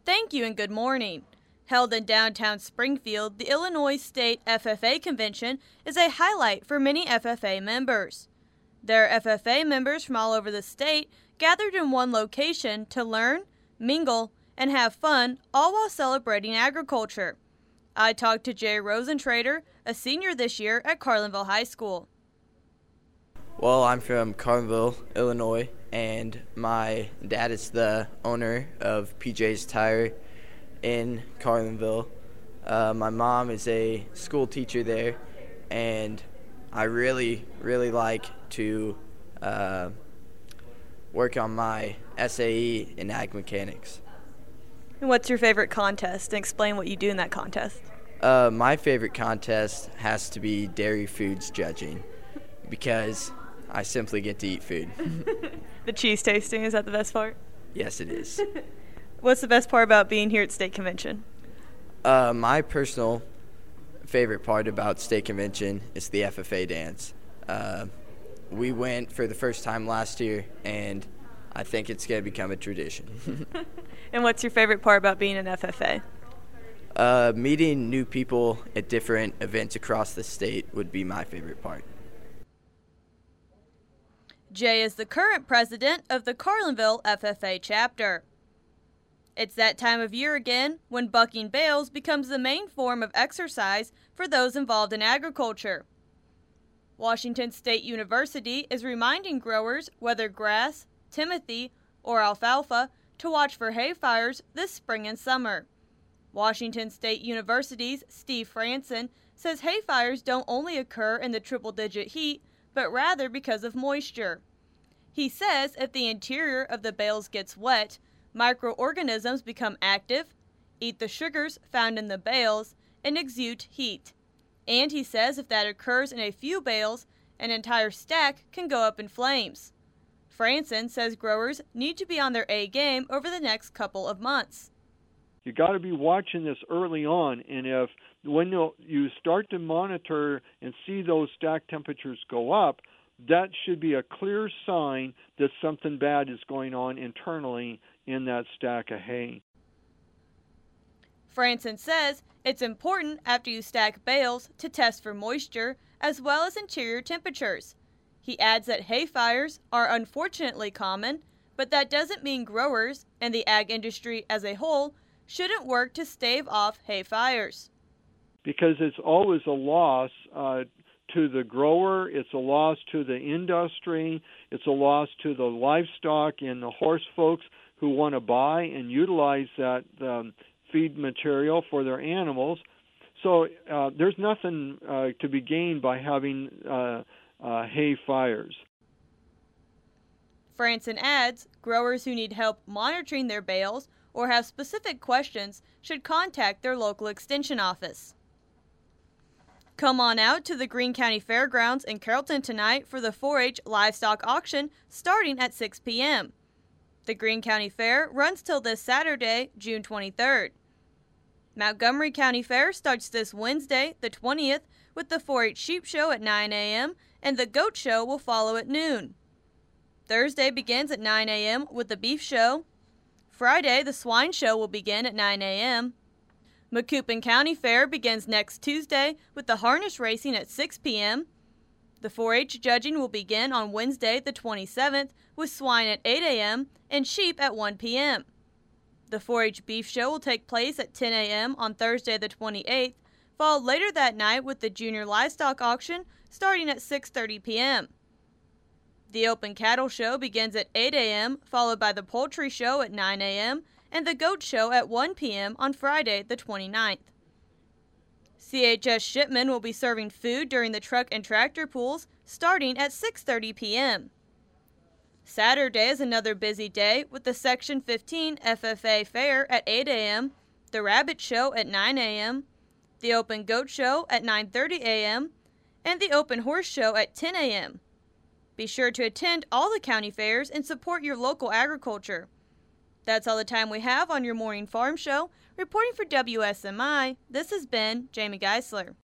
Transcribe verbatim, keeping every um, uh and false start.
Thank you and good morning. Held in downtown Springfield, the Illinois State F F A Convention is a highlight for many F F A members. There are F F A members from all over the state gathered in one location to learn, mingle, and have fun, all while celebrating agriculture. I talked to Jay Rosentrader, a senior this year at Carlinville High School. Well, I'm from Carlinville, Illinois, and my dad is the owner of P J's Tire in Carlinville. Uh, my mom is a school teacher there, and I really, really like to uh, work on my S A E in ag mechanics. And what's your favorite contest? And explain what you do in that contest. Uh, my favorite contest has to be dairy foods judging, because I simply get to eat food. The cheese tasting, is that the best part? Yes, it is. What's the best part about being here at State Convention? Uh, my personal favorite part about State Convention is the F F A dance. Uh, we went for the first time last year, and I think it's going to become a tradition. And what's your favorite part about being an F F A? Uh, meeting new people at different events across the state would be my favorite part. Jay is the current president of the Carlinville F F A chapter. It's that time of year again when bucking bales becomes the main form of exercise for those involved in agriculture. Washington State University is reminding growers whether grass, timothy, or alfalfa to watch for hay fires this spring and summer. Washington State University's Steve Franson says hay fires don't only occur in the triple-digit heat, but rather because of moisture. He says if the interior of the bales gets wet, microorganisms become active, eat the sugars found in the bales, and exude heat. And he says if that occurs in a few bales, an entire stack can go up in flames. Franson says growers need to be on their A game over the next couple of months. You got to be watching this early on, and if when you start to monitor and see those stack temperatures go up, that should be a clear sign that something bad is going on internally in that stack of hay. Franson says it's important after you stack bales to test for moisture as well as interior temperatures. He adds that hay fires are unfortunately common, but that doesn't mean growers and the ag industry as a whole shouldn't work to stave off hay fires. Because it's always a loss uh, to the grower, it's a loss to the industry, it's a loss to the livestock and the horse folks who want to buy and utilize that um, feed material for their animals. So uh, there's nothing uh, to be gained by having uh, uh, hay fires. Franson adds, growers who need help monitoring their bales or have specific questions should contact their local extension office. Come on out to the Greene County Fairgrounds in Carrollton tonight for the four H livestock auction starting at six p.m. The Greene County Fair runs till this Saturday, June twenty-third. Montgomery County Fair starts this Wednesday, the twentieth, with the four H Sheep Show at nine a.m. and the Goat Show will follow at noon. Thursday begins at nine a.m. with the Beef Show. Friday, the Swine Show will begin at nine a.m. Macoupin County Fair begins next Tuesday with the harness racing at six p.m. The four H judging will begin on Wednesday, the twenty-seventh, with swine at eight a.m. and sheep at one p.m. The four H Beef Show will take place at ten a.m. on Thursday, the twenty-eighth, followed later that night with the Junior Livestock Auction starting at six thirty p.m. The Open Cattle Show begins at eight a.m., followed by the Poultry Show at nine a.m., and the Goat Show at one p.m. on Friday, the twenty-ninth. C H S Shipman will be serving food during the truck and tractor pools starting at six thirty p.m. Saturday is another busy day with the Section fifteen F F A Fair at eight a.m., the Rabbit Show at nine a.m., the Open Goat Show at nine thirty a.m., and the Open Horse Show at ten a.m. Be sure to attend all the county fairs and support your local agriculture. That's all the time we have on your morning farm show. Reporting for W S M I, this has been Jamie Geisler.